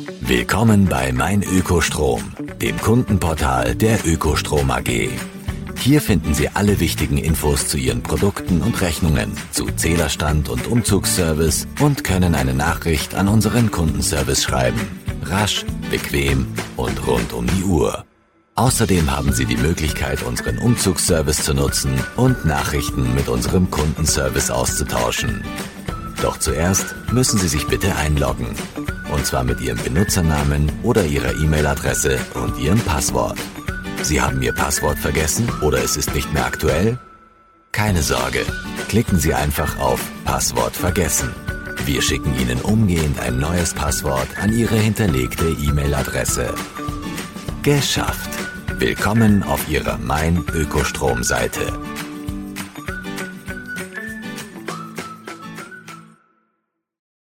Willkommen bei Mein Ökostrom, dem Kundenportal der Ökostrom AG. Hier finden Sie alle wichtigen Infos zu Ihren Produkten und Rechnungen, zu Zählerstand und Umzugsservice und können eine Nachricht an unseren Kundenservice schreiben. Rasch, bequem und rund um die Uhr. Außerdem haben Sie die Möglichkeit, unseren Umzugsservice zu nutzen und Nachrichten mit unserem Kundenservice auszutauschen. Doch zuerst müssen Sie sich bitte einloggen. Und zwar mit Ihrem Benutzernamen oder Ihrer E-Mail-Adresse und Ihrem Passwort. Sie haben Ihr Passwort vergessen oder es ist nicht mehr aktuell? Keine Sorge, klicken Sie einfach auf Passwort vergessen. Wir schicken Ihnen umgehend ein neues Passwort an Ihre hinterlegte E-Mail-Adresse. Geschafft! Willkommen auf Ihrer Mein Ökostrom-Seite.